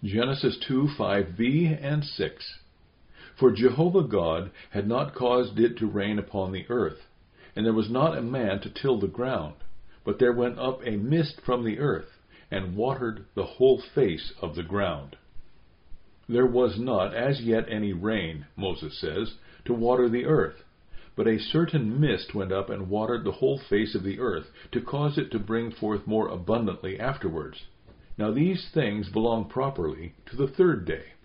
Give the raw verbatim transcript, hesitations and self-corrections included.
Genesis two, five b and six. For Jehovah God had not caused it to rain upon the earth, and there was not a man to till the ground, but there went up a mist from the earth, and watered the whole face of the ground. There was not as yet any rain, Moses says, to water the earth, but a certain mist went up and watered the whole face of the earth, to cause it to bring forth more abundantly afterwards. Now these things belong properly to the third day.